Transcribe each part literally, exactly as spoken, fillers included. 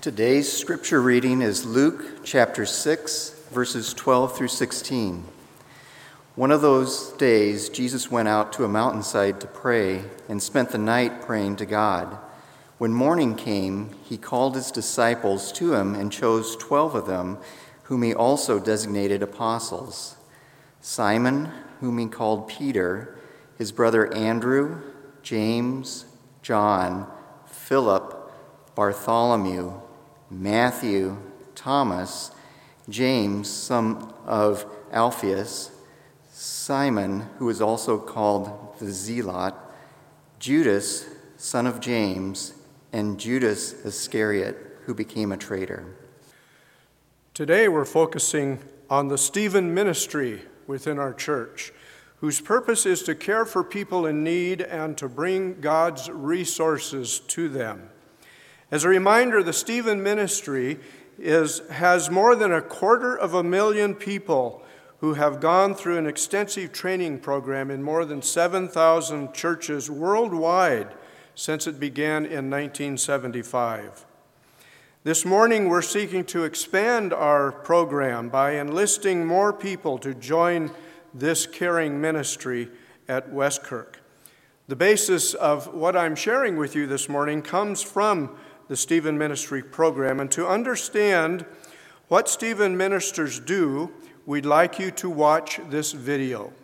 Today's scripture reading is Luke chapter six, verses twelve through sixteen. One of those days, Jesus went out to a mountainside to pray and spent the night praying to God. When morning came, he called his disciples to him and chose twelve of them, whom he also designated apostles: Simon, whom he called Peter, his brother Andrew, James, John, Philip, Bartholomew, Matthew, Thomas, James, son of Alphaeus, Simon, who is also called the Zealot, Judas, son of James, and Judas Iscariot, who became a traitor. Today we're focusing on the Stephen ministry within our church, whose purpose is to care for people in need and to bring God's resources to them. As a reminder, the Stephen ministry is, has more than a quarter of a million people who have gone through an extensive training program in more than seven thousand churches worldwide since it began in nineteen seventy-five. This morning, we're seeking to expand our program by enlisting more people to join this caring ministry at Westkirk. The basis of what I'm sharing with you this morning comes from the Stephen Ministry program, and to understand what Stephen ministers do, we'd like you to watch this video.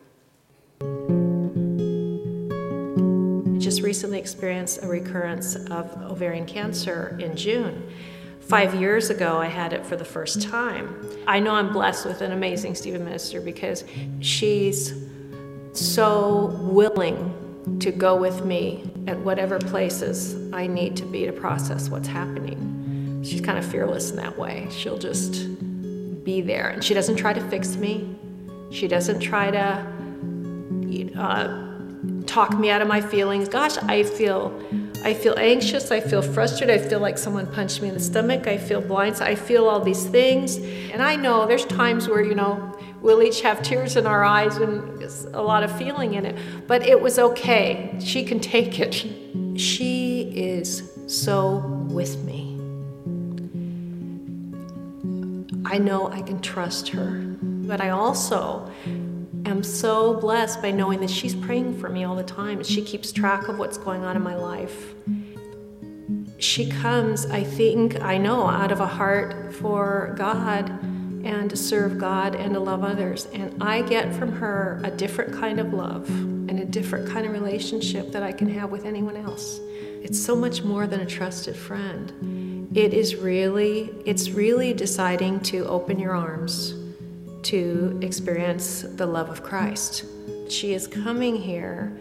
I just recently experienced a recurrence of ovarian cancer in June. Five years ago, I had it for the first time. I know I'm blessed with an amazing Stephen minister because she's so willing to go with me at whatever places I need to be to process what's happening. She's kind of fearless in that way. She'll just be there. And she doesn't try to fix me. She doesn't try to uh, talk me out of my feelings. Gosh, I feel I feel anxious. I feel frustrated. I feel like someone punched me in the stomach. I feel blind. I feel all these things. And I know there's times where, you know, we'll each have tears in our eyes and a lot of feeling in it. But it was okay. She can take it. She is so with me. I know I can trust her. But I also am so blessed by knowing that she's praying for me all the time. She keeps track of what's going on in my life. She comes, I think, I know, out of a heart for God and to serve God and to love others. And I get from her a different kind of love and a different kind of relationship that I can have with anyone else. It's so much more than a trusted friend. It is really, it's really deciding to open your arms to experience the love of Christ. She is coming here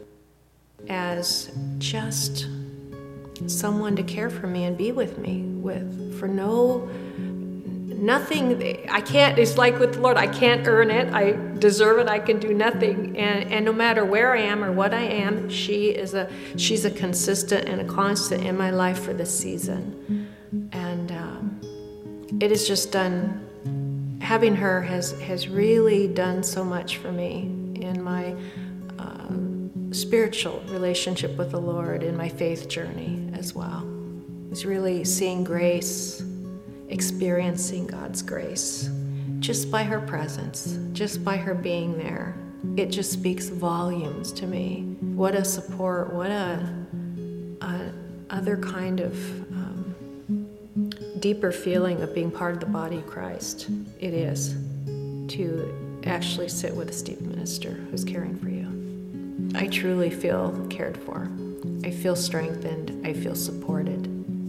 as just someone to care for me and be with me with, for no, nothing, I can't, it's like with the Lord, I can't earn it, I deserve it, I can do nothing, and, and no matter where I am or what I am, she is a, she's a consistent and a constant in my life for this season. And um, it has just done, having her has, has really done so much for me in my uh, spiritual relationship with the Lord, in my faith journey as well. It's really seeing grace, experiencing God's grace, just by her presence, just by her being there. It just speaks volumes to me. What a support, what a, a other kind of um, deeper feeling of being part of the body of Christ it is to actually sit with a Stephen minister who's caring for you. I truly feel cared for. I feel strengthened. I feel supported.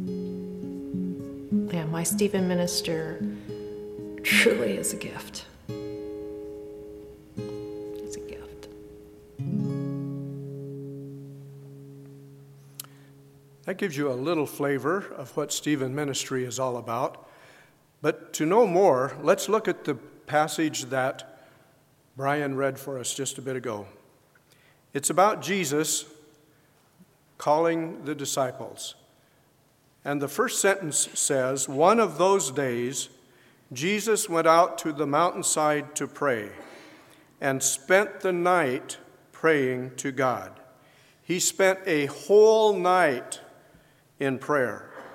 Yeah, my Stephen minister truly is a gift. It's a gift. That gives you a little flavor of what Stephen ministry is all about. But to know more, let's look at the passage that Brian read for us just a bit ago. It's about Jesus calling the disciples. And the first sentence says, "One of those days, Jesus went out to the mountainside to pray and spent the night praying to God." He spent a whole night in prayer.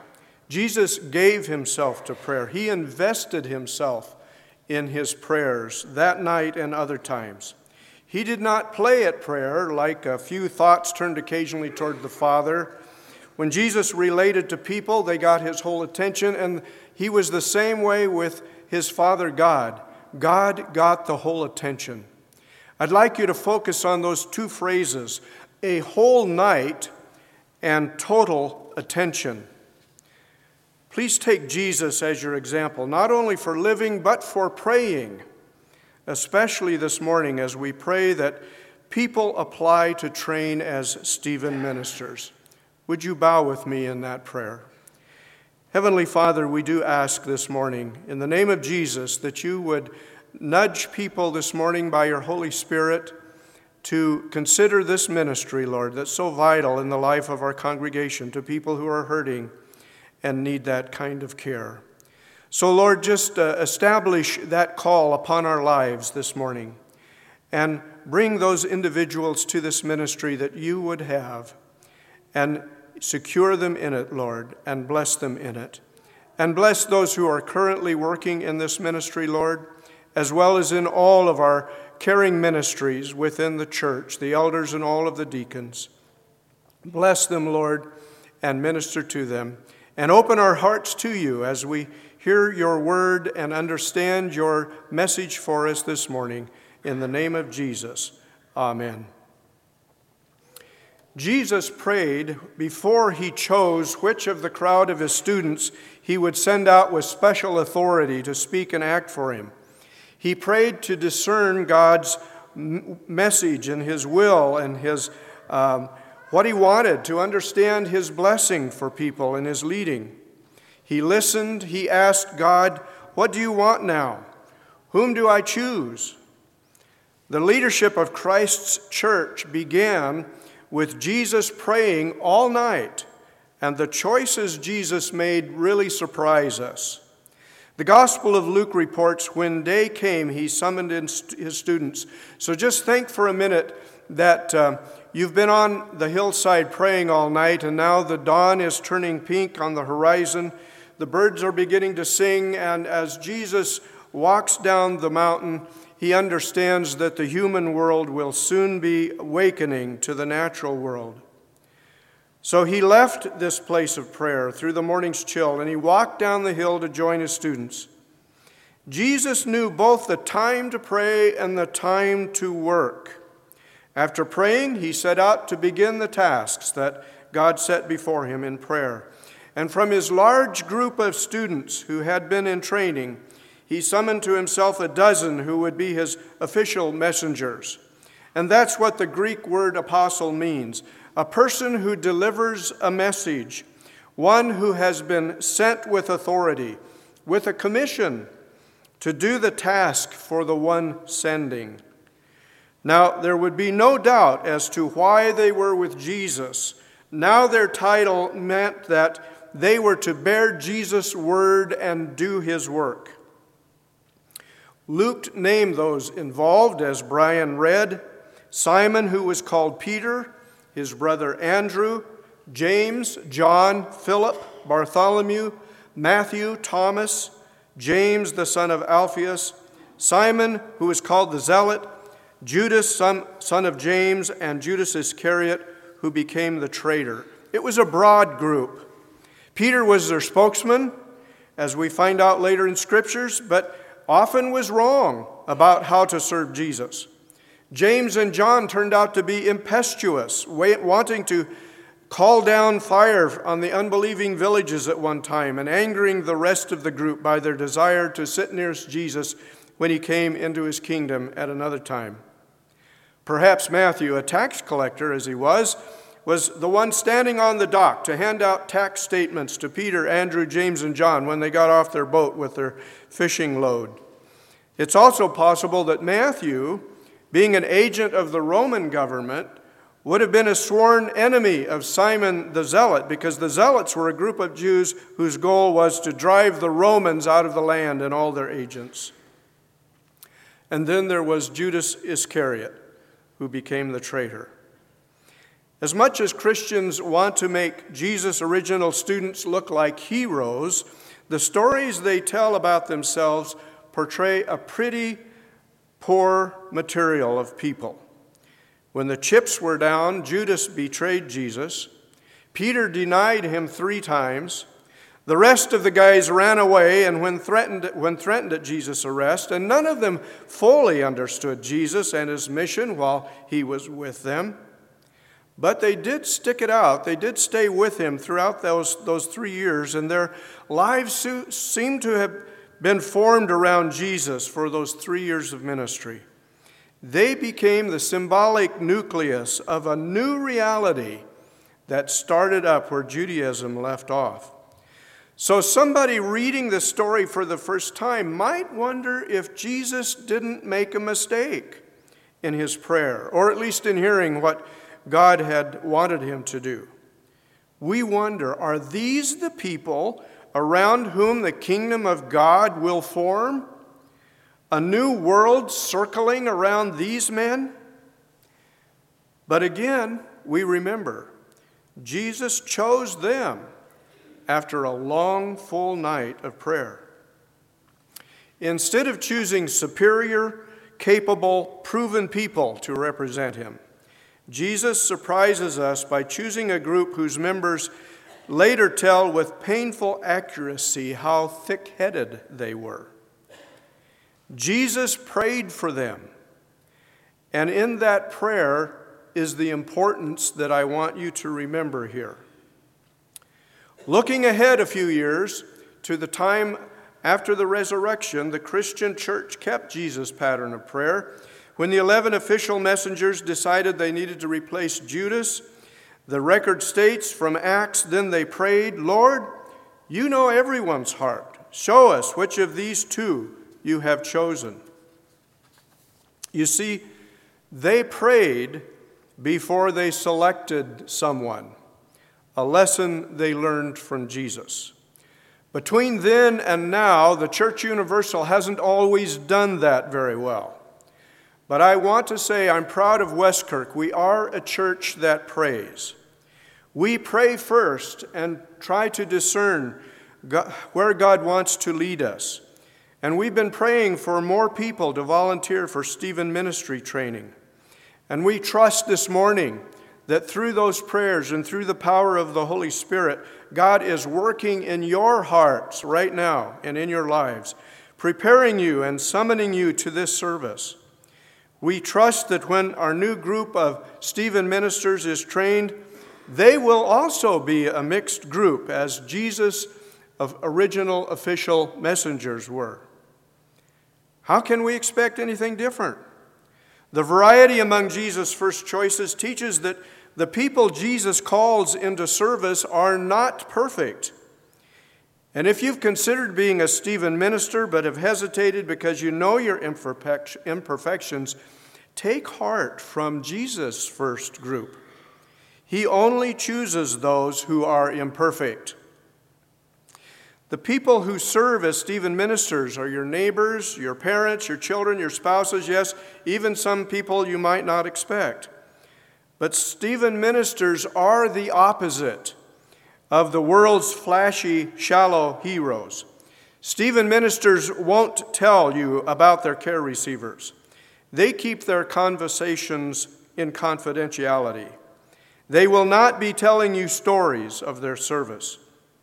Jesus gave himself to prayer. He invested himself in his prayers that night and other times. He did not play at prayer like a few thoughts turned occasionally toward the Father. When Jesus related to people, they got his whole attention, and he was the same way with his Father God. God got the whole attention. I'd like you to focus on those two phrases, a whole night and total attention. Please take Jesus as your example, not only for living, but for praying, especially this morning as we pray that people apply to train as Stephen ministers. Would you bow with me in that prayer? Heavenly Father, we do ask this morning, in the name of Jesus, that you would nudge people this morning by your Holy Spirit to consider this ministry, Lord, that's so vital in the life of our congregation to people who are hurting and need that kind of care. So, Lord, just uh, establish that call upon our lives this morning and bring those individuals to this ministry that you would have, and secure them in it, Lord, and bless them in it. And bless those who are currently working in this ministry, Lord, as well as in all of our caring ministries within the church, the elders and all of the deacons. Bless them, Lord, and minister to them. And open our hearts to you as we hear your word and understand your message for us this morning. In the name of Jesus, amen. Jesus prayed before he chose which of the crowd of his students he would send out with special authority to speak and act for him. He prayed to discern God's m- message and his will and his um, what he wanted, to understand his blessing for people and his leading. He listened. He asked God, "What do you want now? Whom do I choose?" The leadership of Christ's church began with Jesus praying all night, and the choices Jesus made really surprise us. The Gospel of Luke reports when day came, he summoned in his students. So just think for a minute that uh, you've been on the hillside praying all night, and now the dawn is turning pink on the horizon. The birds are beginning to sing, and as Jesus walks down the mountain, he understands that the human world will soon be awakening to the natural world. So he left this place of prayer through the morning's chill, and he walked down the hill to join his students. Jesus knew both the time to pray and the time to work. After praying, he set out to begin the tasks that God set before him in prayer. And from his large group of students who had been in training, he summoned to himself a dozen who would be his official messengers. And that's what the Greek word apostle means. A person who delivers a message, one who has been sent with authority, with a commission to do the task for the one sending. Now, there would be no doubt as to why they were with Jesus. Now their title meant that they were to bear Jesus' word and do his work. Luke named those involved, as Brian read: Simon, who was called Peter, his brother Andrew, James, John, Philip, Bartholomew, Matthew, Thomas, James, the son of Alphaeus, Simon, who was called the Zealot, Judas, son, son of James, and Judas Iscariot, who became the traitor. It was a broad group. Peter was their spokesman, as we find out later in Scriptures, but often was wrong about how to serve Jesus. James and John turned out to be impetuous, wanting to call down fire on the unbelieving villages at one time and angering the rest of the group by their desire to sit near Jesus when he came into his kingdom at another time. Perhaps Matthew, a tax collector as he was, was the one standing on the dock to hand out tax statements to Peter, Andrew, James, and John when they got off their boat with their fishing load. It's also possible that Matthew, being an agent of the Roman government, would have been a sworn enemy of Simon the Zealot, because the Zealots were a group of Jews whose goal was to drive the Romans out of the land and all their agents. And then there was Judas Iscariot, who became the traitor. As much as Christians want to make Jesus' original students look like heroes, the stories they tell about themselves portray a pretty poor material of people. When the chips were down, Judas betrayed Jesus. Peter denied him three times. The rest of the guys ran away and when threatened, when threatened at Jesus' arrest, and none of them fully understood Jesus and his mission while he was with them. But they did stick it out. They did stay with him throughout those, those three years, and their lives seemed to have been formed around Jesus for those three years of ministry. They became the symbolic nucleus of a new reality that started up where Judaism left off. So somebody reading this story for the first time might wonder if Jesus didn't make a mistake in his prayer, or at least in hearing what God had wanted him to do. We wonder, are these the people around whom the kingdom of God will form? A new world circling around these men? But again, we remember, Jesus chose them after a long, full night of prayer. Instead of choosing superior, capable, proven people to represent him, Jesus surprises us by choosing a group whose members later tell with painful accuracy how thick-headed they were. Jesus prayed for them, and in that prayer is the importance that I want you to remember here. Looking ahead a few years to the time after the resurrection, the Christian church kept Jesus' pattern of prayer. When the eleven official messengers decided they needed to replace Judas, the record states from Acts, then they prayed, "Lord, you know everyone's heart. Show us which of these two you have chosen." You see, they prayed before they selected someone, a lesson they learned from Jesus. Between then and now, the Church Universal hasn't always done that very well. But I want to say I'm proud of Westkirk. We are a church that prays. We pray first and try to discern God, where God wants to lead us. And we've been praying for more people to volunteer for Stephen ministry training. And we trust this morning that through those prayers and through the power of the Holy Spirit, God is working in your hearts right now and in your lives, preparing you and summoning you to this service. We trust that when our new group of Stephen ministers is trained, they will also be a mixed group as Jesus' original official messengers were. How can we expect anything different? The variety among Jesus' first choices teaches that the people Jesus calls into service are not perfect. And if you've considered being a Stephen minister but have hesitated because you know your imperfections, take heart from Jesus' first group. He only chooses those who are imperfect. The people who serve as Stephen ministers are your neighbors, your parents, your children, your spouses, yes, even some people you might not expect. But Stephen ministers are the opposite of the world's flashy, shallow heroes. Stephen ministers won't tell you about their care receivers. They keep their conversations in confidentiality. They will not be telling you stories of their service.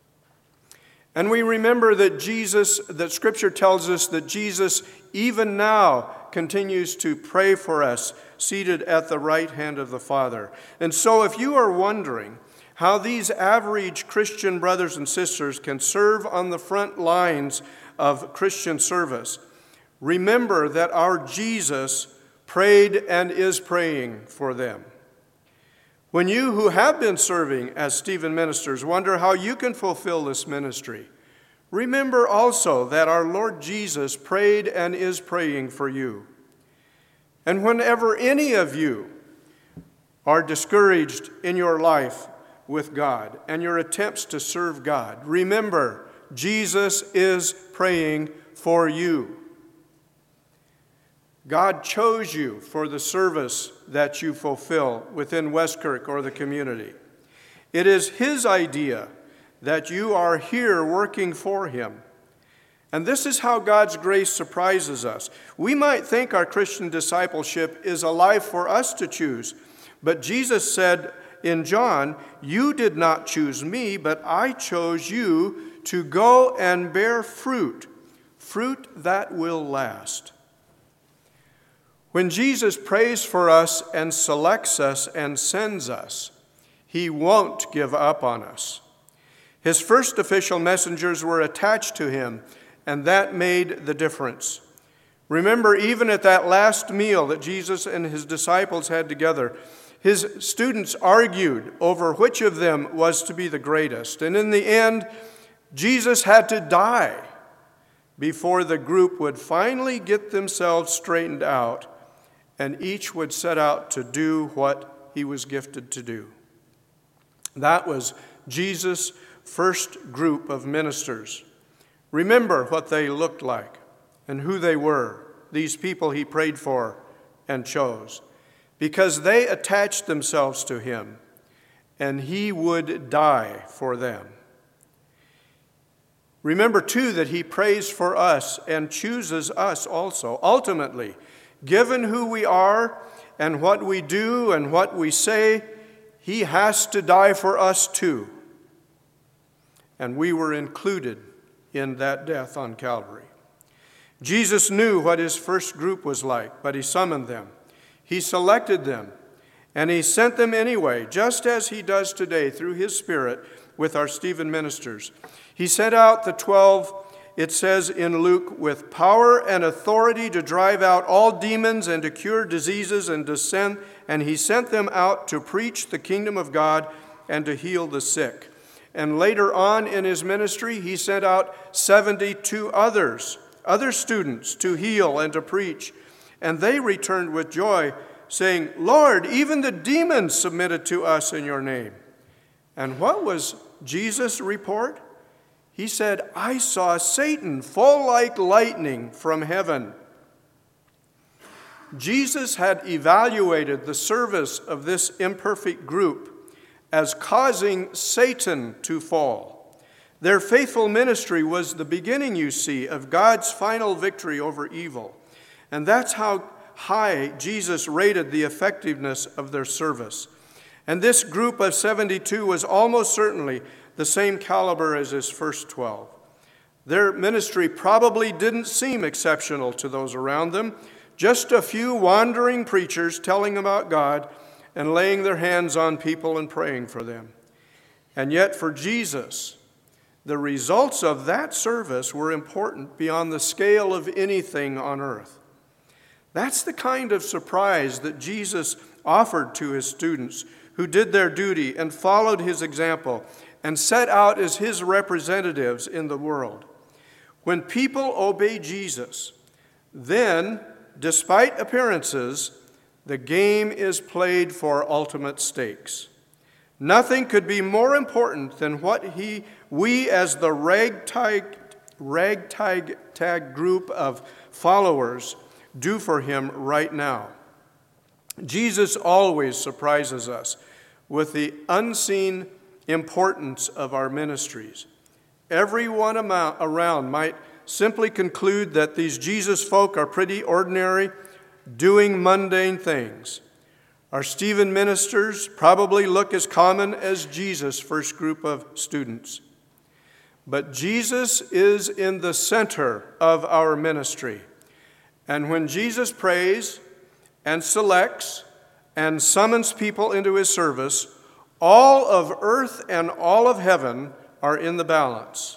And we remember that Jesus, that Scripture tells us that Jesus even now continues to pray for us, seated at the right hand of the Father. And so if you are wondering how these average Christian brothers and sisters can serve on the front lines of Christian service, remember that our Jesus prayed and is praying for them. When you who have been serving as Stephen ministers wonder how you can fulfill this ministry, remember also that our Lord Jesus prayed and is praying for you. And whenever any of you are discouraged in your life with God and your attempts to serve God, remember Jesus is praying for you. God chose you for the service that you fulfill within Westkirk or the community. It is His idea that you are here working for Him. And this is how God's grace surprises us. We might think our Christian discipleship is a life for us to choose, but Jesus said in John, "You did not choose me, but I chose you to go and bear fruit, fruit that will last." When Jesus prays for us and selects us and sends us, He won't give up on us. His first official messengers were attached to Him, and that made the difference. Remember, even at that last meal that Jesus and His disciples had together, His students argued over which of them was to be the greatest. And in the end, Jesus had to die before the group would finally get themselves straightened out, and each would set out to do what he was gifted to do. That was Jesus' first group of ministers. Remember what they looked like and who they were, these people He prayed for and chose, because they attached themselves to Him, and He would die for them. Remember, too, that He prays for us and chooses us also. Ultimately, given who we are and what we do and what we say, He has to die for us too. And we were included in that death on Calvary. Jesus knew what His first group was like, but He summoned them. He selected them, and He sent them anyway, just as He does today through His Spirit with our Stephen ministers. He sent out the twelve, it says in Luke, with power and authority to drive out all demons and to cure diseases and to send, and He sent them out to preach the kingdom of God and to heal the sick. And later on in His ministry, He sent out seventy-two others, other students, to heal and to preach. And they returned with joy, saying, "Lord, even the demons submitted to us in Your name." And what was Jesus' report? He said, "I saw Satan fall like lightning from heaven." Jesus had evaluated the service of this imperfect group as causing Satan to fall. Their faithful ministry was the beginning, you see, of God's final victory over evil. And that's how high Jesus rated the effectiveness of their service. And this group of seventy-two was almost certainly the same caliber as His first twelve. Their ministry probably didn't seem exceptional to those around them. Just a few wandering preachers telling about God and laying their hands on people and praying for them. And yet for Jesus, the results of that service were important beyond the scale of anything on earth. That's the kind of surprise that Jesus offered to His students who did their duty and followed His example and set out as His representatives in the world. When people obey Jesus, then, despite appearances, the game is played for ultimate stakes. Nothing could be more important than what he, we as the ragtag, ragtag tag group of followers do for Him right now. Jesus always surprises us with the unseen importance of our ministries. Everyone around might simply conclude that these Jesus folk are pretty ordinary, doing mundane things. Our Stephen ministers probably look as common as Jesus' first group of students. But Jesus is in the center of our ministry. And when Jesus prays and selects and summons people into His service, all of earth and all of heaven are in the balance.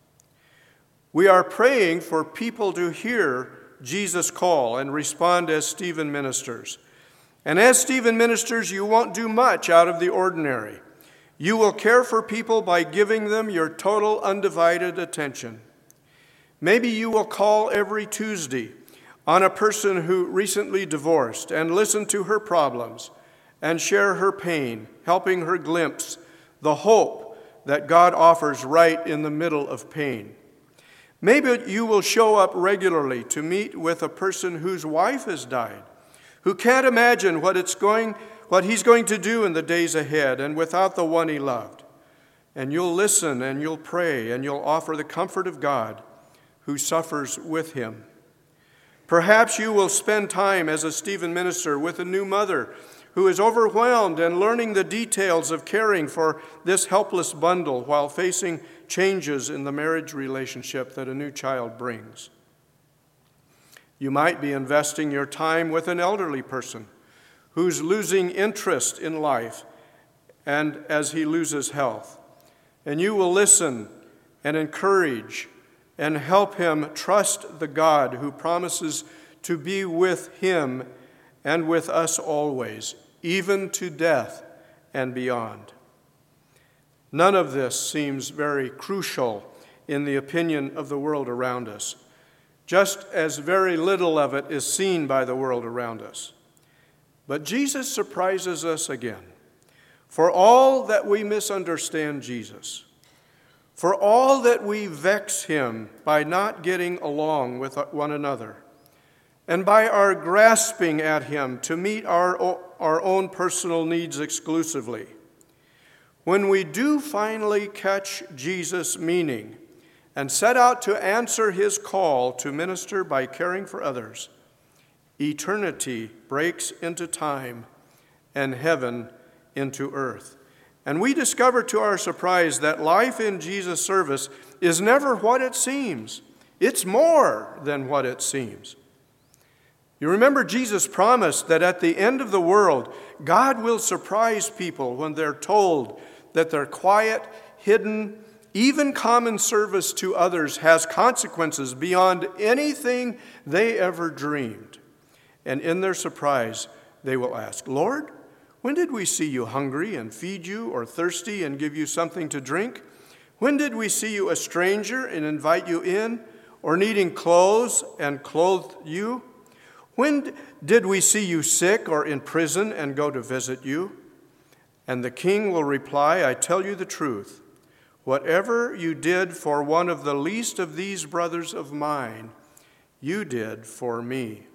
We are praying for people to hear Jesus' call and respond as Stephen ministers. And as Stephen ministers, you won't do much out of the ordinary. You will care for people by giving them your total undivided attention. Maybe you will call every Tuesday on a person who recently divorced and listen to her problems and share her pain, helping her glimpse the hope that God offers right in the middle of pain. Maybe you will show up regularly to meet with a person whose wife has died, who can't imagine what it's going, what he's going to do in the days ahead, and without the one he loved. And you'll listen and you'll pray and you'll offer the comfort of God who suffers with him. Perhaps you will spend time as a Stephen minister with a new mother who is overwhelmed and learning the details of caring for this helpless bundle while facing changes in the marriage relationship that a new child brings. You might be investing your time with an elderly person who's losing interest in life and as he loses health. And you will listen and encourage and help him trust the God who promises to be with him and with us always, even to death and beyond. None of this seems very crucial in the opinion of the world around us, just as very little of it is seen by the world around us. But Jesus surprises us again. For all that we misunderstand Jesus, for all that we vex him by not getting along with one another, and by our grasping at him to meet our, our own personal needs exclusively, when we do finally catch Jesus' meaning and set out to answer his call to minister by caring for others, eternity breaks into time and heaven into earth. And we discover to our surprise that life in Jesus' service is never what it seems. It's more than what it seems. You remember Jesus promised that at the end of the world, God will surprise people when they're told that their quiet, hidden, even common service to others has consequences beyond anything they ever dreamed. And in their surprise, they will ask, "Lord, when did we see you hungry and feed you, or thirsty and give you something to drink? When did we see you a stranger and invite you in, or needing clothes and clothe you? When did we see you sick or in prison and go to visit you?" And the king will reply, "I tell you the truth. Whatever you did for one of the least of these brothers of mine, you did for me."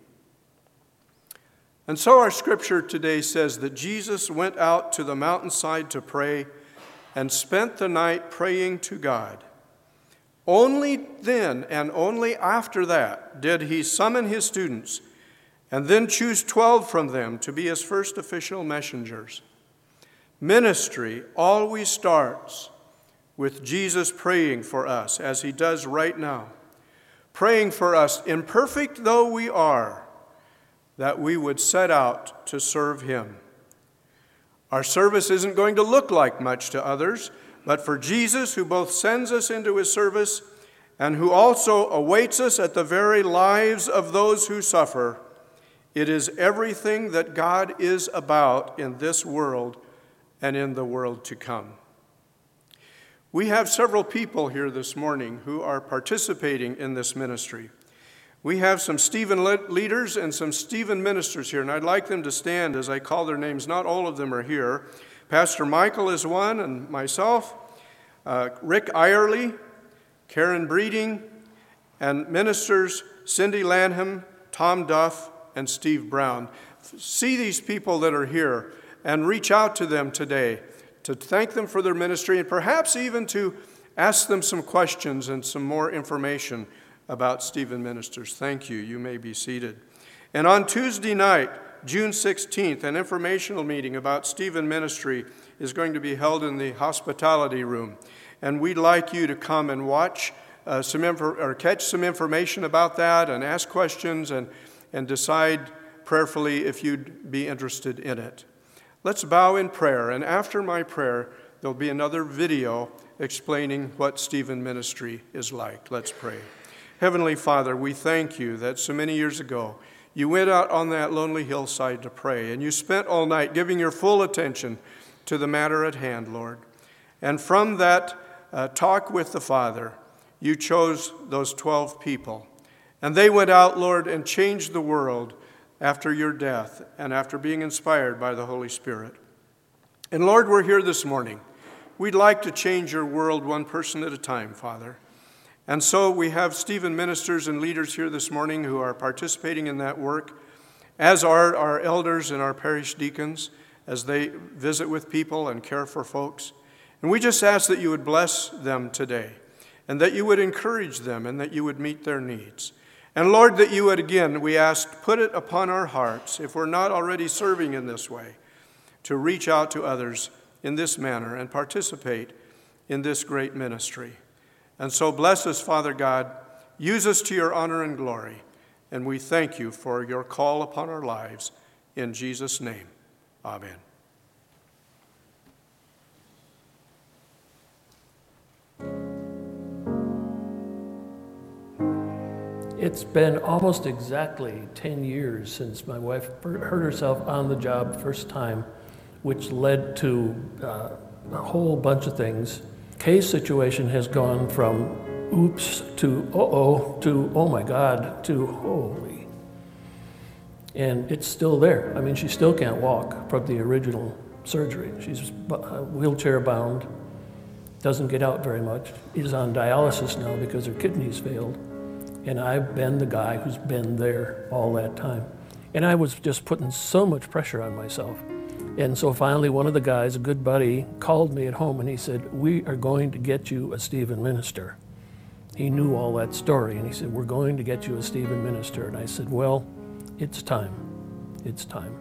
And so our scripture today says that Jesus went out to the mountainside to pray and spent the night praying to God. Only then and only after that did he summon his students and then choose twelve from them to be his first official messengers. Ministry always starts with Jesus praying for us, as he does right now, praying for us, imperfect though we are, that we would set out to serve him. Our service isn't going to look like much to others, but for Jesus, who both sends us into his service and who also awaits us at the very lives of those who suffer, it is everything that God is about in this world and in the world to come. We have several people here this morning who are participating in this ministry. We have some Stephen leaders and some Stephen ministers here, and I'd like them to stand as I call their names. Not all of them are here. Pastor Michael is one, and myself, uh, Rick Eyerly, Karen Breeding, and ministers Cindy Lanham, Tom Duff, and Steve Brown. See these people that are here and reach out to them today to thank them for their ministry and perhaps even to ask them some questions and some more information about Stephen Ministers. Thank you. You may be seated. And on Tuesday night, June sixteenth, an informational meeting about Stephen Ministry is going to be held in the hospitality room. And we'd like you to come and watch uh, some info, or catch some information about that and ask questions and, and decide prayerfully if you'd be interested in it. Let's bow in prayer, and after my prayer, there'll be another video explaining what Stephen Ministry is like. Let's pray. Heavenly Father, we thank you that so many years ago you went out on that lonely hillside to pray, and you spent all night giving your full attention to the matter at hand, Lord. And from that uh, talk with the Father, you chose those twelve people. And they went out, Lord, and changed the world after your death and after being inspired by the Holy Spirit. And Lord, we're here this morning. We'd like to change your world one person at a time, Father. And so we have Stephen ministers and leaders here this morning who are participating in that work. as are our elders and our parish deacons as they visit with people and care for folks. And we just ask that you would bless them today, and that you would encourage them, and that you would meet their needs. And Lord, that you would, again, we ask, put it upon our hearts, if we're not already serving in this way, to reach out to others in this manner and participate in this great ministry. And so bless us, Father God. Use us to your honor and glory. And we thank you for your call upon our lives. In Jesus' name, amen. It's been almost exactly ten years since my wife hurt herself on the job first time, which led to uh, a whole bunch of things. Kay's situation has gone from oops to uh-oh to oh my God to holy. And it's still there. I mean, she still can't walk from the original surgery. She's wheelchair bound, doesn't get out very much, is on dialysis now because her kidneys failed. And I've been the guy who's been there all that time. And I was just putting so much pressure on myself. And so finally one of the guys, a good buddy, called me at home and he said, we are going to get you a Stephen minister. He knew all that story and he said, we're going to get you a Stephen minister. And I said, well, it's time. It's time.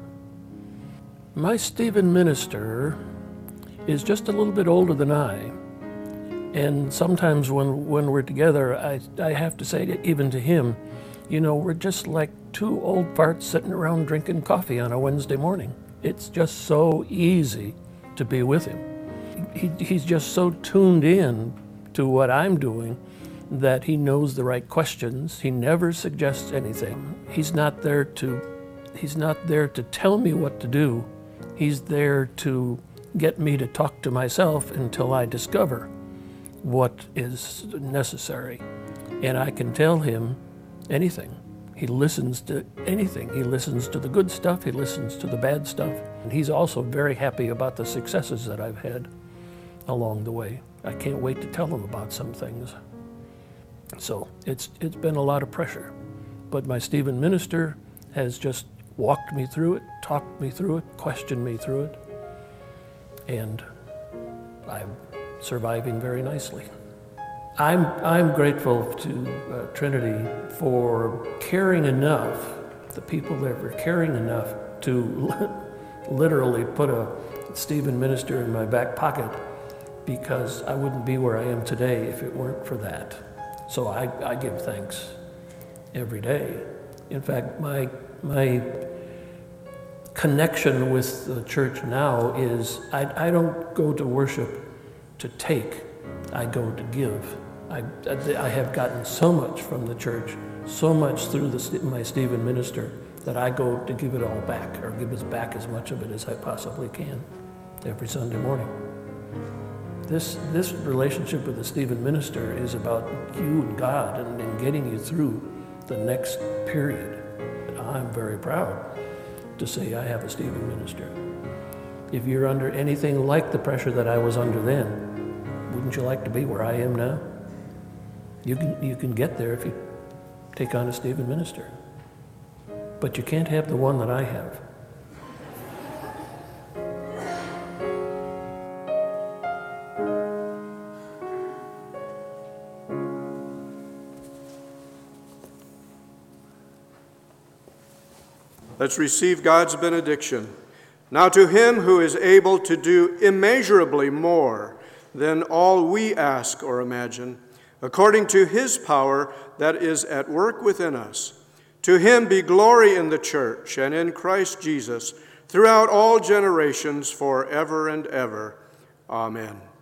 My Stephen minister is just a little bit older than I. And sometimes when, when we're together, I, I have to say, to, even to him, you know, we're just like two old farts sitting around drinking coffee on a Wednesday morning. It's just so easy to be with him. He, he's just so tuned in to what I'm doing that he knows the right questions. He never suggests anything. He's not there to, he's not there to tell me what to do. He's there to get me to talk to myself until I discover what is necessary. And I can tell him anything. He listens to anything. He listens to the good stuff, he listens to the bad stuff. And he's also very happy about the successes that I've had along the way. I can't wait to tell him about some things. So it's it's been a lot of pressure. But my Stephen minister has just walked me through it, talked me through it, questioned me through it. And I'm surviving very nicely. I'm, I'm grateful to uh, Trinity for caring enough, the people there were caring enough to literally put a Stephen minister in my back pocket, because I wouldn't be where I am today if it weren't for that. So I, I give thanks every day. In fact, my, my connection with the church now is I, I don't go to worship to take, I go to give. I, I have gotten so much from the church, so much through the, my Stephen minister, that I go to give it all back, or give us back as much of it as I possibly can every Sunday morning. This, this relationship with the Stephen minister is about you and God and, and getting you through the next period. I'm very proud to say I have a Stephen minister. If you're under anything like the pressure that I was under then, wouldn't you like to be where I am now? You can, you can get there if you take on a Stephen minister. But you can't have the one that I have. Let's receive God's benediction. Now to him who is able to do immeasurably more than all we ask or imagine, according to his power that is at work within us, to him be glory in the church and in Christ Jesus throughout all generations forever and ever. Amen.